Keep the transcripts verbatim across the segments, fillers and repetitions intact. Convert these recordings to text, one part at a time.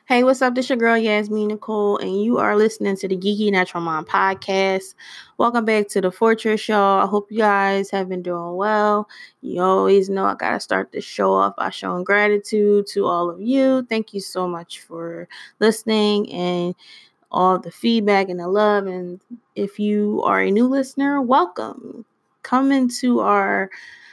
Hey, what's up? This your girl Yasmin Nicole, and you are listening to the Geeky Natural Mom podcast. Welcome back to the Fortress, y'all. I hope you guys have been doing well. You always know I gotta start the show off by showing gratitude to all of you. Thank you so much for listening and all the feedback and the love. And if you are a new listener, welcome. Come into our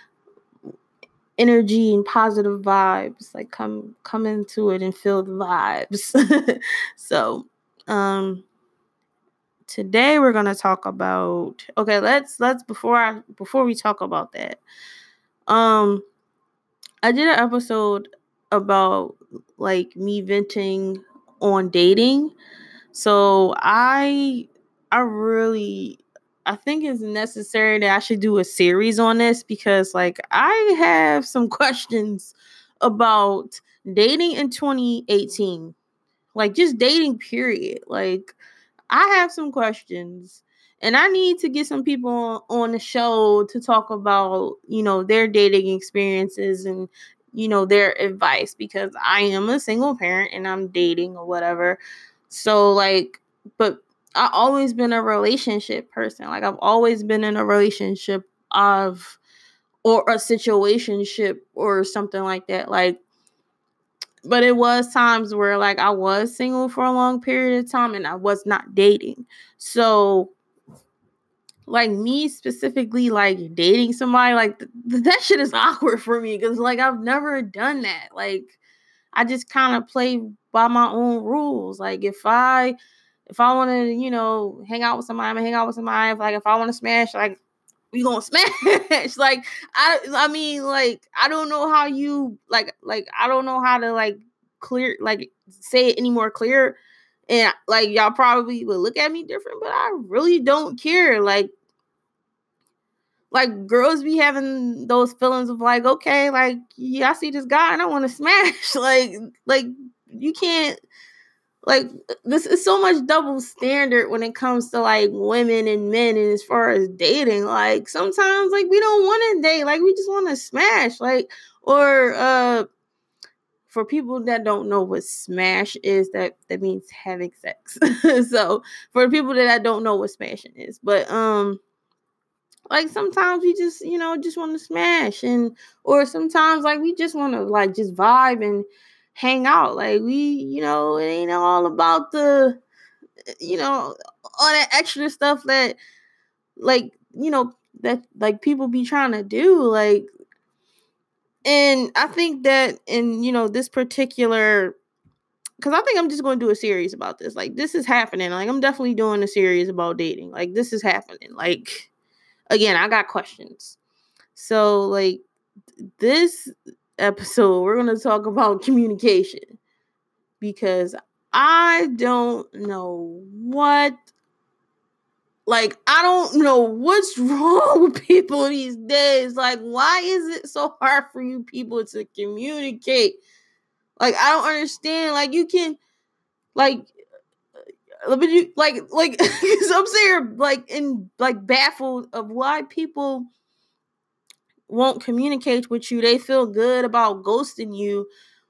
energy and positive vibes. Like come come into it and feel the vibes. so um today we're gonna talk about okay let's let's before I before we talk about that. Um I did an episode about like me venting on dating. So I I really I think it's necessary that I should do a series on this because like I have some questions about dating in twenty eighteen. Like just dating period. Like I have some questions and I need to get some people on the show to talk about, you know, their dating experiences and you know their advice because I am a single parent and I'm dating or whatever. So like, but I always been a relationship person. Like I've always been in a relationship of or a situationship or something like that. Like, but it was times where like I was single for a long period of time and I was not dating. So like me specifically like dating somebody like th- that shit is awkward for me because like I've never done that. Like I just kind of play by my own rules. Like if I if I want to, you know, hang out with somebody, I'm gonna hang out with somebody. If, like if I want to smash, like we gonna smash. like I I mean, like I don't know how you like like I don't know how to like clear like say it any more clear. And like y'all probably would look at me different, but I really don't care. Like like girls be having those feelings of like, okay, like yeah, I see this guy and I want to smash. like like you can't like this is so much double standard when it comes to like women and men and as far as dating. Like sometimes like we don't want to date, like we just want to smash. Like or uh for people that don't know what smash is, that that means having sex. So for people that don't know what smashing is, but um like sometimes we just you know just want to smash, and or sometimes like we just want to like just vibe and hang out. Like we you know it ain't all about the you know all that extra stuff that like you know that like people be trying to do. Like and I think that in you know this particular, because I think I'm just going to do a series about this. Like this is happening. Like I'm definitely doing a series about dating. Like this is happening. Like again, I got questions. So like this episode, we're going to talk about communication because I don't know what, like, I don't know what's wrong with people these days. Like, why is it so hard for you people to communicate? Like, I don't understand. Like, you can, like, but you, like, like, so I'm saying, like, in, like, baffled of why people won't communicate with you. They feel good about ghosting you,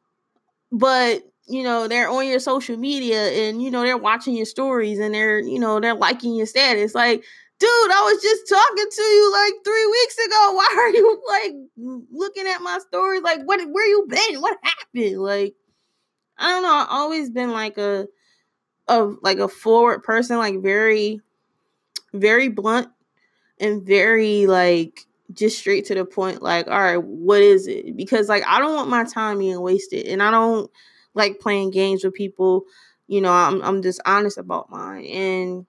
but you know they're on your social media and you know they're watching your stories and they're you know they're liking your status. Like, dude, I was just talking to you like three weeks ago. Why are you like looking at my stories? Like, what? Where you been? What happened? Like, I don't know. I've always been like a of like a forward person, like very, very blunt and very like just straight to the point. Like, all right, what is it? Because like I don't want my time being wasted, and I don't like playing games with people. You know, I'm I'm just honest about mine, and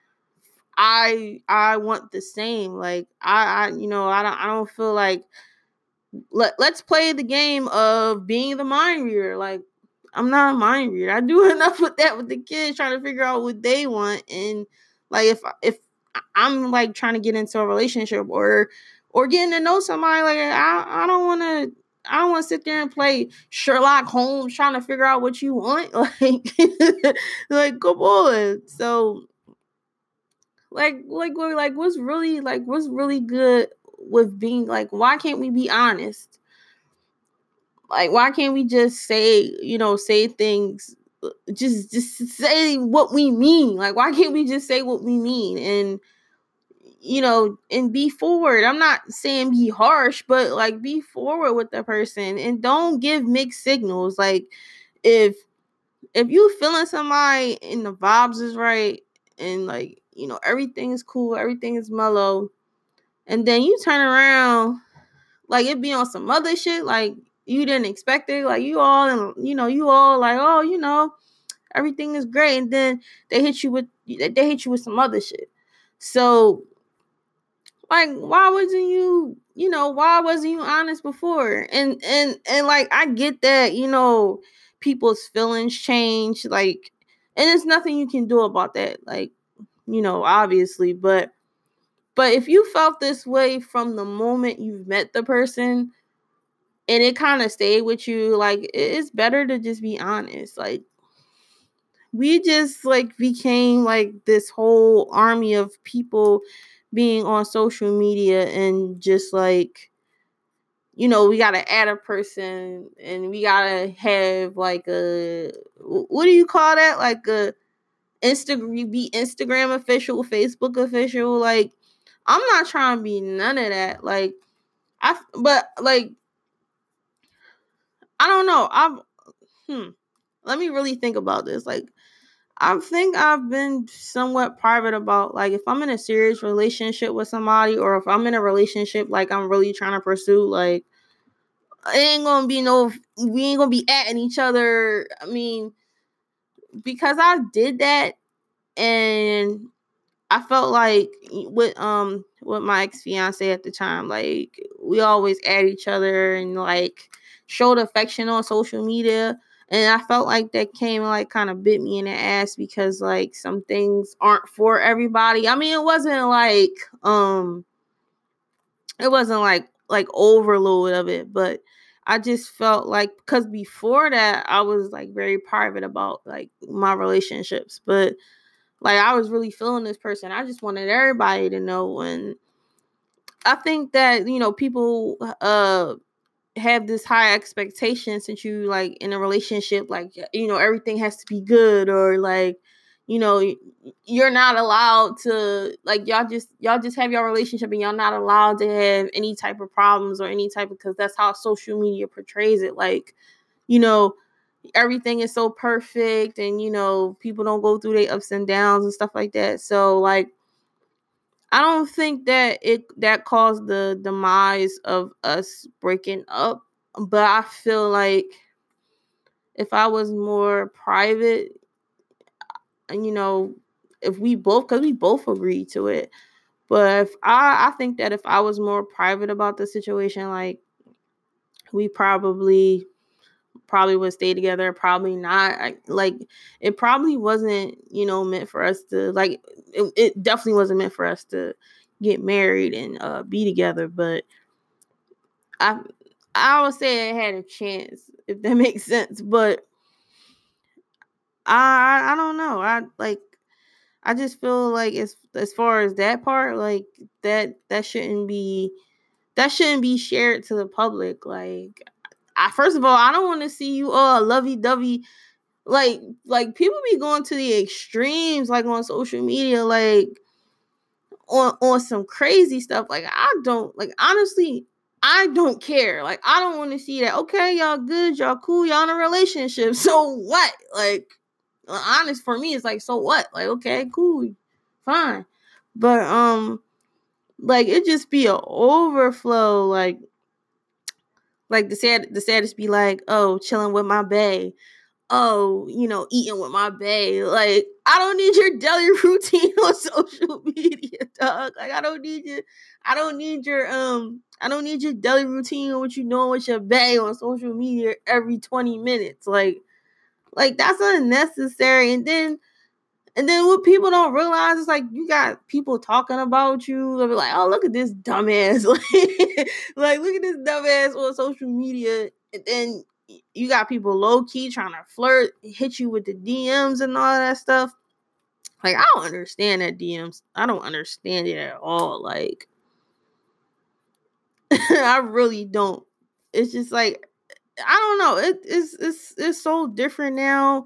I I want the same. Like I I you know I don't I don't feel like let let's play the game of being the mind reader. Like I'm not a mind reader. I do enough with that with the kids trying to figure out what they want, and like if if I'm like trying to get into a relationship or or getting to know somebody, like I I don't want to. I don't want to sit there and play Sherlock Holmes trying to figure out what you want. Like, like come on. So, like, like, what, like, what's really, like, what's really good with being like? Why can't we be honest? Like, why can't we just say, you know, say things just just say what we mean. Like, why can't we just say what we mean? And, you know, and be forward. I'm not saying be harsh, but like be forward with the person and don't give mixed signals. Like, if if you feeling somebody and the vibes is right and like, you know, everything is cool, everything is mellow, and then you turn around, like it be on some other shit, like you didn't expect it, like you all and you know, you all like, oh, you know, everything is great, and then they hit you with they hit you with some other shit. So like, why wasn't you, you know, why wasn't you honest before? And and and like, I get that, you know, people's feelings change, like, and there's nothing you can do about that, like, you know, obviously, but but if you felt this way from the moment you've met the person and it kind of stayed with you, like, it's better to just be honest. Like, we just like became like this whole army of people being on social media and just like, you know, we gotta add a person and we gotta have like a, what do you call that? Like a Instagram, be Instagram official, Facebook official. Like, I'm not trying to be none of that. Like, I, but like, I don't know. I've, hmm, let me really think about this. Like, I think I've been somewhat private about, like, if I'm in a serious relationship with somebody or if I'm in a relationship, like, I'm really trying to pursue, like, it ain't gonna be no, we ain't gonna be atting each other. I mean, because I did that and I felt like with, um, with my ex-fiance at the time, like, we always at each other and, like, showed affection on social media. And I felt like that came like kind of bit me in the ass because like some things aren't for everybody. I mean, it wasn't like um it wasn't like like overload of it, but I just felt like, because before that I was like very private about like my relationships, but like I was really feeling this person. I just wanted everybody to know. And I think that, you know, people uh have this high expectation since you like in a relationship, like, you know, everything has to be good, or like, you know, you're not allowed to, like, y'all just y'all just have your relationship and y'all not allowed to have any type of problems or any type of, because that's how social media portrays it. Like, you know, everything is so perfect and, you know, people don't go through their ups and downs and stuff like that. So like, I don't think that it that caused the demise of us breaking up, but I feel like if I was more private, and you know, if we both, because we both agreed to it, but if I, I think that if I was more private about the situation, like we probably probably would stay together, probably not. I, like it probably wasn't, you know, meant for us to like. It, it definitely wasn't meant for us to get married and uh, be together. But I I would say it had a chance, if that makes sense. But I I don't know. I like I just feel like as as far as that part, like that that shouldn't be that shouldn't be shared to the public. Like, I, first of all, I don't want to see you all lovey dovey. Like like people be going to the extremes, like on social media, like on on some crazy stuff. Like, I don't, like, honestly, I don't care. Like, I don't want to see that. Okay, y'all good, y'all cool, y'all in a relationship. So what? Like, honest for me, it's like, so what? Like, okay, cool, fine. But um, like it just be an overflow. Like, like the sad the saddest be like, oh, chilling with my bae. Oh, you know, eating with my bae. Like, I don't need your daily routine on social media, dog. Like, I don't need you. I don't need your um. I don't need your daily routine on what you doing with your bae on social media every twenty minutes. Like, like that's unnecessary. And then, and then what people don't realize is like you got people talking about you. They'll be like, oh, look at this dumbass. Like, like look at this dumbass on social media. And then you got people low key trying to flirt, hit you with the D Ms and all that stuff. Like, I don't understand that D Ms. I don't understand it at all. Like, I really don't. It's just like, I don't know. It, it's it's it's so different now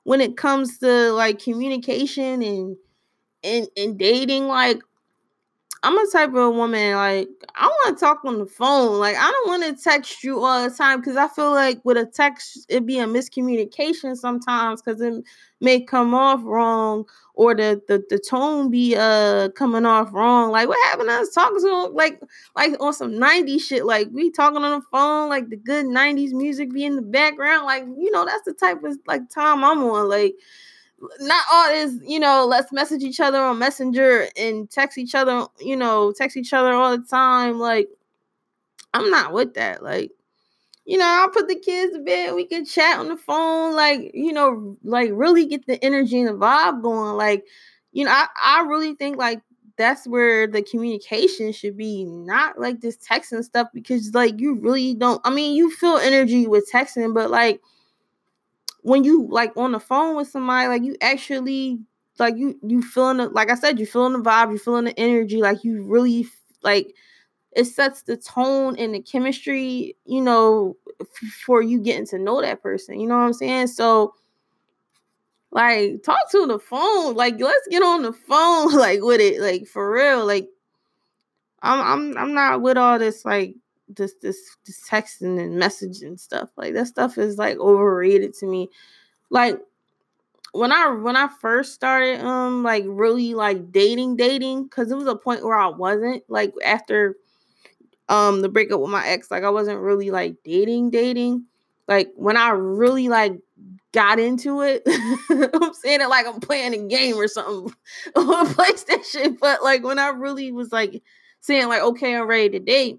when it comes to like communication and and, and dating, like I'm a type of woman, like, I want to talk on the phone. Like, I don't want to text you all the time because I feel like with a text, it'd be a miscommunication sometimes because it may come off wrong or the, the, the tone be uh coming off wrong. Like, what happened to us talking to, like, like on some nineties shit? Like, we talking on the phone, like, the good nineties music be in the background. Like, you know, that's the type of, like, time I'm on. Like, not all is, you know, let's message each other on Messenger and text each other, you know, text each other all the time. Like, I'm not with that. Like, you know, I'll put the kids to bed. We can chat on the phone. Like, you know, like really get the energy and the vibe going. Like, you know, I, I really think like that's where the communication should be, not like this texting stuff, because like you really don't, I mean, you feel energy with texting, but like, when you like on the phone with somebody, like you actually like you you feeling the, like I said, you feeling the vibe, you feeling the energy, like you really like it sets the tone and the chemistry, you know, f- for you getting to know that person. You know what I'm saying? So like talk to the phone, like let's get on the phone, like with it, like for real. Like I'm I'm I'm not with all this like this this this texting and messaging stuff. Like that stuff is like overrated to me. Like when I when I first started um like really like dating dating because it was a point where I wasn't, like after um the breakup with my ex, like I wasn't really like dating dating. Like when I really like got into it, I'm saying it like I'm playing a game or something on PlayStation, but like when I really was like saying like, okay, I'm ready to date.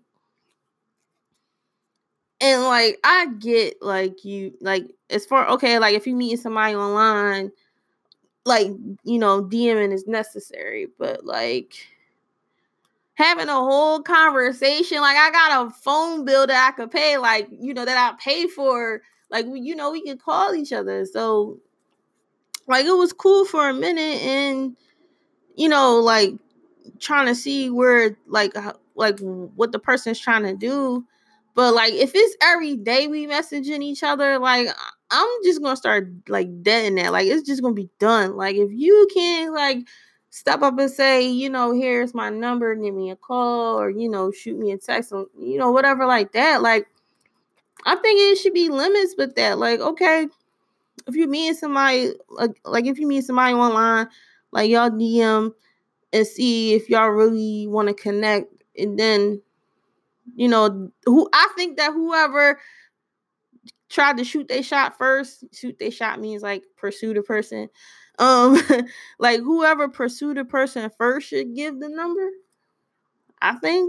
And like I get like you like as far okay, like if you meet somebody online, like, you know, DMing is necessary, but like having a whole conversation, like I got a phone bill that I could pay, like, you know, that I pay for, like, you know, we could call each other. So like it was cool for a minute, and you know, like trying to see where like like what the person's trying to do. But like if it's every day we messaging each other, like I'm just gonna start like deading that. Like it's just gonna be done. Like if you can like step up and say, you know, here's my number, give me a call, or you know, shoot me a text, or you know, whatever like that. Like I think it should be limits with that. Like okay, if you meet somebody, like like if you meet somebody online, like y'all D M and see if y'all really want to connect, and then you know who I think that whoever tried to shoot their shot first, shoot their shot means like pursue the person, um like whoever pursued the person first should give the number, I think,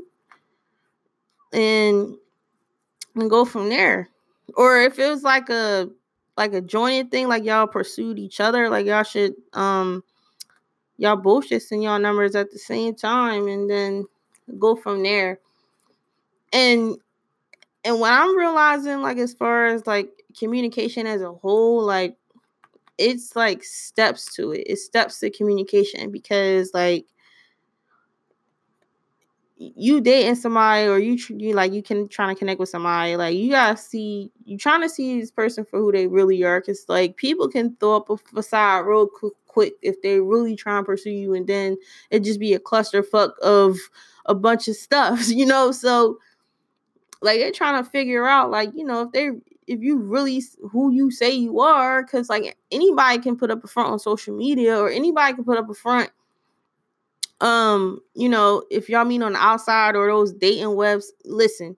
and and go from there. Or if it was like a like a jointed thing, like y'all pursued each other, like y'all should um y'all both should send y'all numbers at the same time and then go from there. And and what I'm realizing, like as far as like communication as a whole, like it's like steps to it. It's steps to communication, because like you dating somebody, or you you like you can trying to connect with somebody, like you gotta see, you trying to see this person for who they really are, because like people can throw up a facade real quick, quick if they really try and pursue you, and then it just be a clusterfuck of a bunch of stuff, you know. So like they're trying to figure out, like, you know, if they if you really who you say you are, because like anybody can put up a front on social media, or anybody can put up a front. Um, you know, if y'all meet on the outside or those dating webs, listen,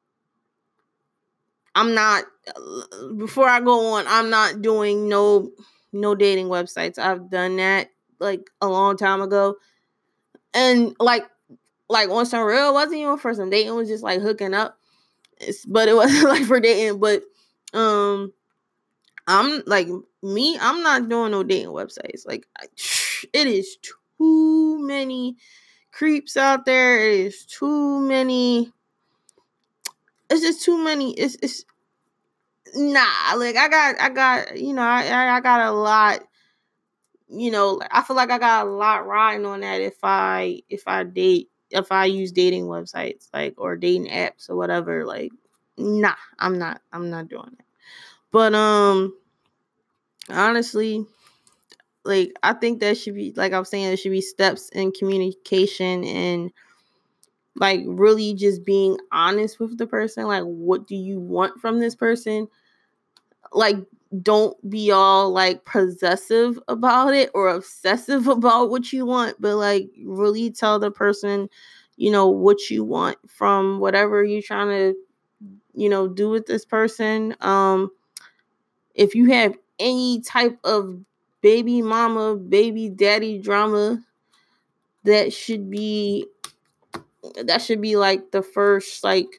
I'm not, before I go on, I'm not doing no no dating websites. I've done that like a long time ago. And like like on some real, it wasn't even for some dating, it was just like hooking up. It's, but it wasn't like for dating. But um I'm like me, I'm not doing no dating websites. Like I, it is too many creeps out there. It is too many. It's just too many. It's it's nah. Like I got I got you know I I got a lot. You know, I feel like I got a lot riding on that if I if I date if I use dating websites, like, or dating apps or whatever. Like nah, I'm not I'm not doing that. But um honestly, like, I think that should be, like I'm saying, there should be steps in communication and, like, really just being honest with the person. Like, what do you want from this person? Like, don't be all, like, possessive about it or obsessive about what you want, but, like, really tell the person, you know, what you want from whatever you're trying to, you know, do with this person. Um, if you have any type of baby mama, baby daddy drama, that should be that should be like the first, like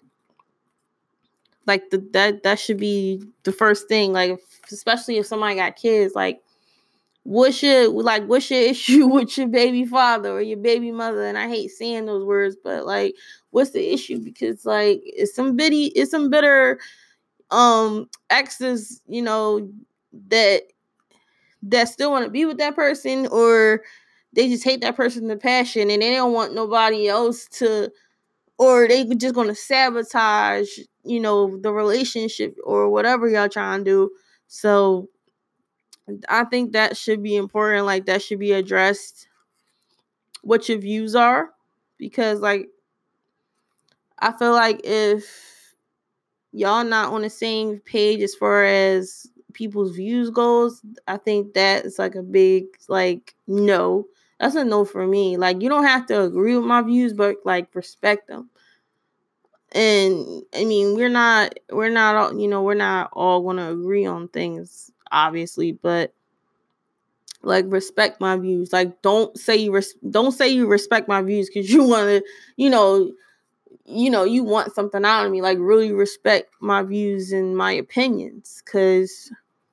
like the that that should be the first thing. Like, if, especially if somebody got kids, like, what's your like what's your issue with your baby father or your baby mother? And I hate saying those words, but, like, what's the issue? Because, like, it's some bitty it's some bitter um exes, you know, that that still want to be with that person, or they just hate that person to passion and they don't want nobody else to, or they just going to sabotage, you know, the relationship or whatever y'all trying to do. So I think that should be important. Like, that should be addressed, what your views are, because, like, I feel like if y'all not on the same page as far as people's views goes, I think that is like a big, like, no. That's a no for me. Like, you don't have to agree with my views, but, like, respect them. And I mean, we're not we're not all, you know, we're not all going to agree on things, obviously, but, like, respect my views. Like, don't say you res- don't say you respect my views because you want to, you know, you know, you want something out of me. Like, really respect my views and my opinions, because,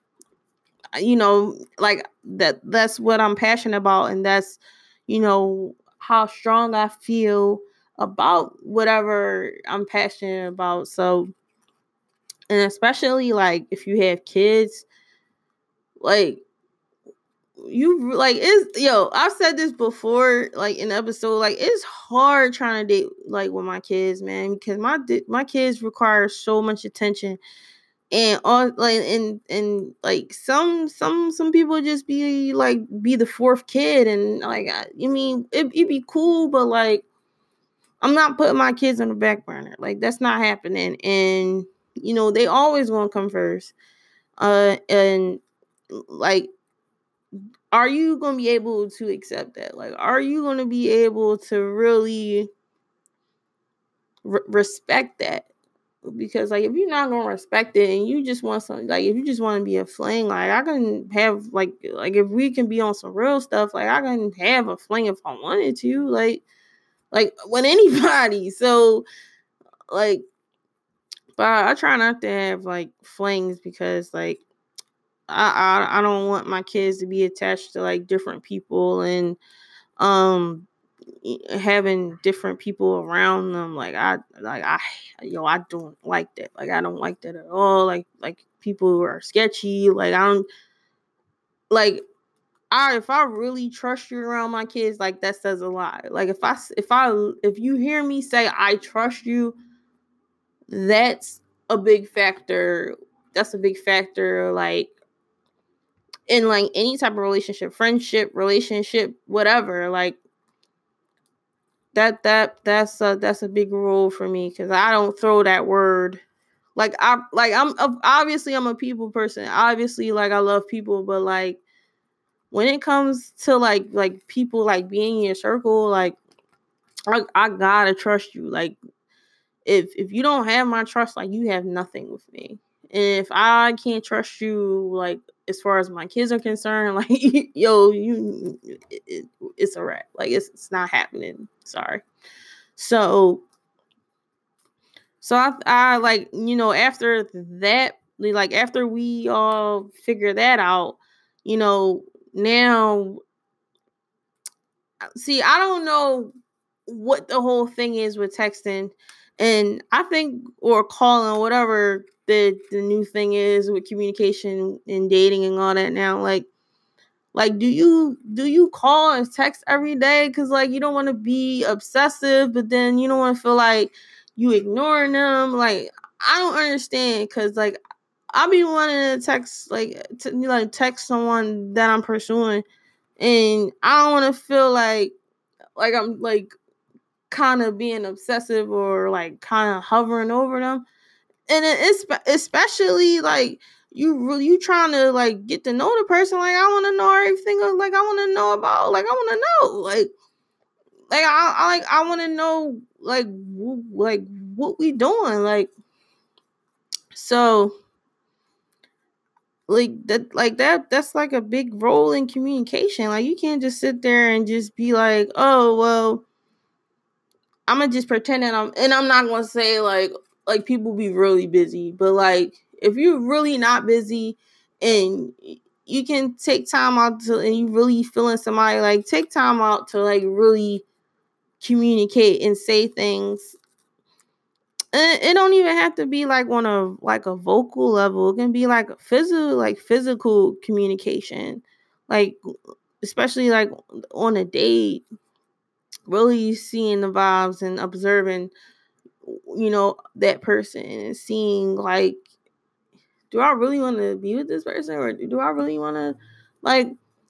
you know, like, that that's what I'm passionate about, and that's, you know, how strong I feel about whatever I'm passionate about. So, and especially, like, if you have kids, like, you like is yo I've said this before, like, in episode, like, it's hard trying to date, like, with my kids, man, because my my kids require so much attention, and all, like, and and like, some some some people just be like, be the fourth kid, and, like, I, I mean, it, it'd be cool, but, like, I'm not putting my kids on the back burner. Like, that's not happening. And, you know, they always gonna come first. Uh and, like, are you going to be able to accept that? Like, are you going to be able to really re- respect that? Because, like, if you're not going to respect it and you just want something, like, if you just want to be a fling, like, I can have, like, like, if we can be on some real stuff, like, I can have a fling if I wanted to, like, like, with anybody. So, like, but I try not to have, like, flings because, like, I, I I don't want my kids to be attached to, like, different people, and um having different people around them. Like, I like I yo I don't like that. Like, I don't like that at all. Like like people who are sketchy. Like, I don't like I if I really trust you around my kids, like, that says a lot. Like, if I if I if you hear me say I trust you, that's a big factor. That's a big factor. Like, in, like, any type of relationship, friendship, relationship, whatever. Like, that that that's a that's a big rule for me, because I don't throw that word. Like, I like I'm obviously I'm a people person. Obviously, like, I love people, but, like, when it comes to, like like people, like, being in your circle, like, I, I gotta trust you. Like, if if you don't have my trust, like, you have nothing with me. And if I can't trust you, like, as far as my kids are concerned, like, yo, you, it, it, it's a wrap. Like, it's it's not happening. Sorry. So, so I, I like, you know, after that, like, after we all figure that out, you know, now, see, I don't know what the whole thing is with texting, and I think, or calling, whatever the the new thing is with communication and dating and all that now. Like, like, do you do you call and text every day? Because, like, you don't want to be obsessive, but then you don't want to feel like you ignoring them. Like, I don't understand, because, like, I'll be wanting to text like to, like text someone that I'm pursuing, and I don't want to feel like like I'm like kind of being obsessive or like kind of hovering over them. And it's especially like you really you trying to like get to know the person. Like I want to know everything. Like I want to know about. Like I want to know. Like like I, I like I want to know like w- like what we doing. Like so like that like that that's like a big role in communication. Like you can't just sit there and just be like, oh well, I'm gonna just pretend that I'm, and I'm not gonna say like like people be really busy, but like if you're really not busy and you can take time out to, and you really feeling somebody, like take time out to like really communicate and say things. And it don't even have to be like on a like a vocal level. It can be like a physical like physical communication, like especially like on a date. Really seeing the vibes and observing, you know, that person and seeing like, do I really want to be with this person, or do I really want to like,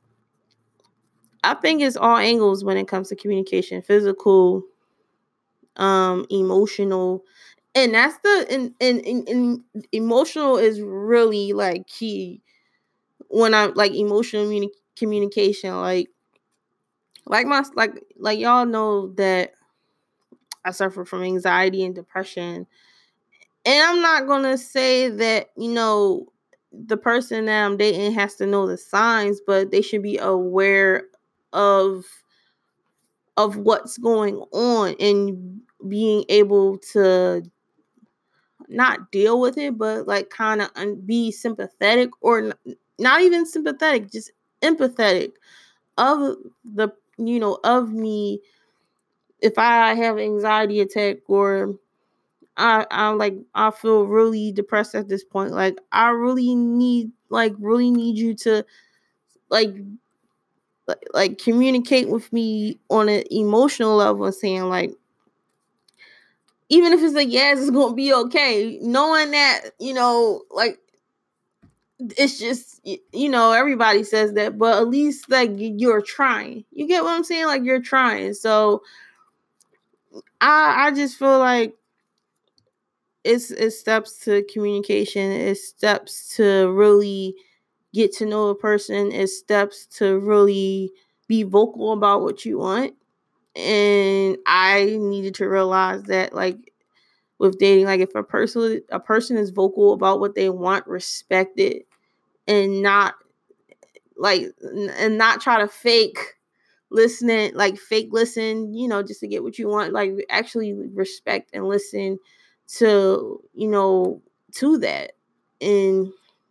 I think it's all angles when it comes to communication, physical, um, emotional, and that's the, and, and, and, and emotional is really like key when I'm like emotional communi- communication, like, like my, like, like y'all know that I suffer from anxiety and depression. And I'm not going to say that, you know, the person that I'm dating has to know the signs, but they should be aware of of what's going on and being able to not deal with it, but like kind of un- be sympathetic, or n- not even sympathetic, just empathetic of the, you know, of me if I have anxiety attack, or I I'm like I feel really depressed at this point. Like I really need like really need you to like like, like communicate with me on an emotional level and saying like, even if it's like, yes, it's gonna be okay. Knowing that, you know, like it's just, you know, everybody says that, but at least like you're trying. You get what I'm saying? Like you're trying. So I I just feel like it's it's steps to communication. It's steps to really get to know a person. It's steps to really be vocal about what you want. And I needed to realize that, like with dating, like if a person a person is vocal about what they want, respect it, and not like and not try to fake listening, like fake listen, you know, just to get what you want. Like actually respect and listen to, you know, to that. And,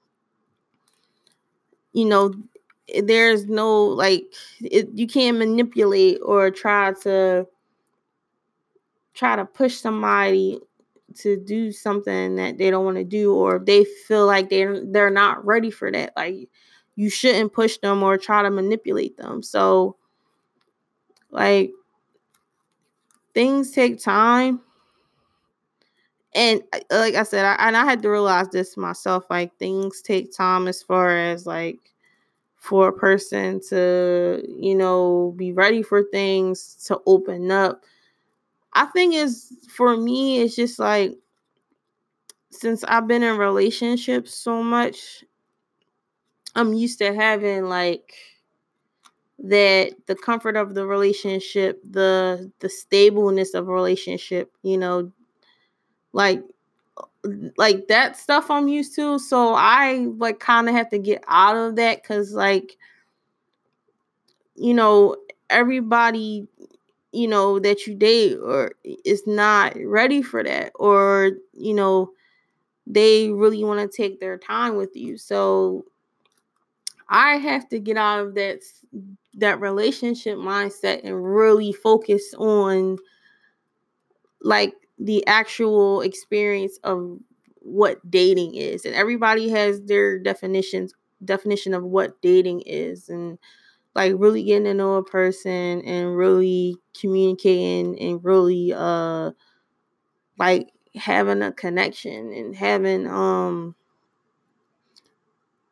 you know, there's no like it, you can't manipulate or try to try to push somebody to do something that they don't want to do, or if they feel like they're they're not ready for that. Like you shouldn't push them or try to manipulate them. So like things take time. And like I said, I, and I had to realize this myself, like things take time as far as like for a person to, you know, be ready for things to open up. I think is for me, it's just like, since I've been in relationships so much, I'm used to having like that, the comfort of the relationship, the the stableness of a relationship, you know, like like that stuff I'm used to. So I like kind of have to get out of that, because like, you know, everybody, you know, that you date or is not ready for that, or, you know, they really want to take their time with you. So I have to get out of that that relationship mindset and really focus on like the actual experience of what dating is. And everybody has their definitions definition of what dating is, and like really getting to know a person and really communicating and really uh like having a connection and having um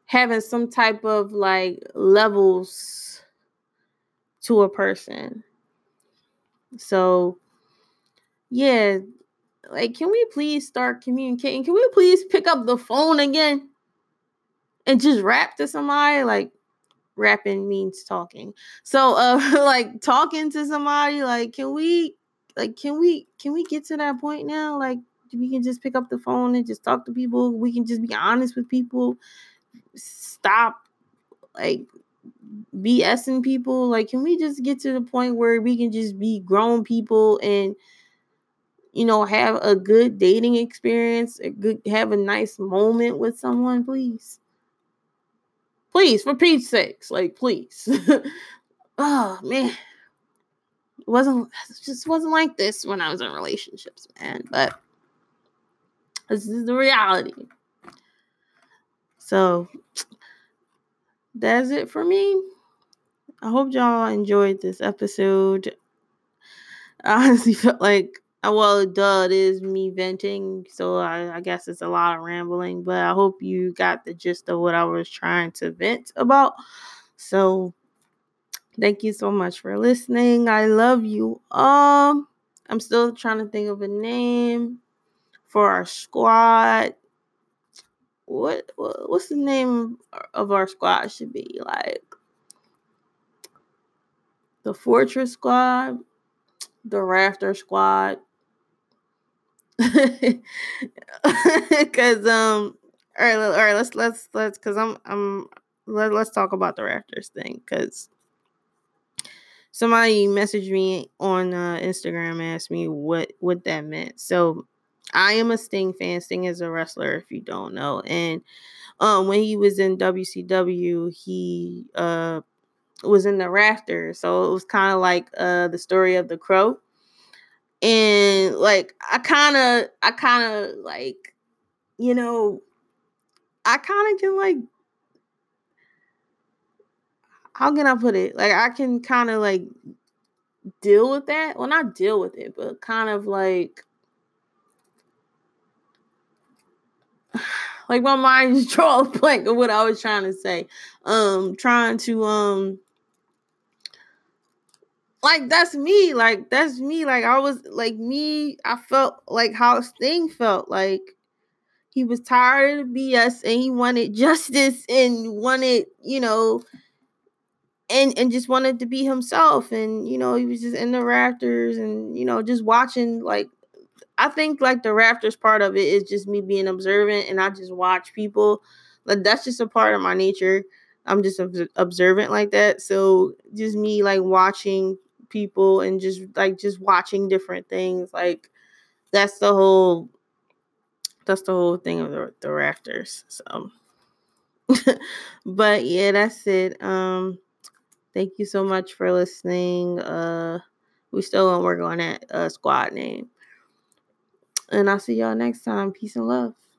having some type of like levels to a person. So yeah, like, can we please start communicating? Can we please pick up the phone again and just rap to somebody? Like, rapping means talking. So uh like talking to somebody, like can we like can we can we get to that point now? Like we can just pick up the phone and just talk to people. We can just be honest with people. Stop like BSing people. Like, can we just get to the point where we can just be grown people and, you know, have a good dating experience, a good have a nice moment with someone, please? Please, for Pete's sakes, like, please. Oh man, it wasn't it just wasn't like this when I was in relationships, man. But this is the reality. So that's it for me. I hope y'all enjoyed this episode. I honestly felt like, well, duh, it is me venting, so I, I guess it's a lot of rambling. But I hope you got the gist of what I was trying to vent about. So thank you so much for listening. I love you. Um, I'm still trying to think of a name for our squad. What, what what's the name of our squad? Should be like the Fortress Squad, the Rafter Squad. Cause um, all right, all right, let's let's let's, cause I'm I'm let, let's talk about the Rafters thing, cause somebody messaged me on uh, Instagram and asked me what what that meant. So I am a Sting fan. Sting is a wrestler, if you don't know, and um, when he was in W C W, he uh was in the Rafters, so it was kind of like uh the story of the Crow. And like I kind of I kind of like, you know, I kind of can like, how can I put it? Like I can kind of like deal with that. Well, not deal with it, but kind of like like my mind just draw a blank of what I was trying to say. Um, trying to um like that's me. Like that's me. Like I was like me. I felt like how Sting felt. Like he was tired of B S and he wanted justice and wanted, you know, and and just wanted to be himself. And, you know, he was just in the Rafters and, you know, just watching. Like, I think like the Rafters part of it is just me being observant, and I just watch people. Like that's just a part of my nature. I'm just observant like that. So just me like watching people and just like just watching different things. Like that's the whole that's the whole thing of the, the Rafters. So but yeah, that's it. Um thank you so much for listening. Uh we still gonna work on that uh squad name. And I'll see y'all next time. Peace and love.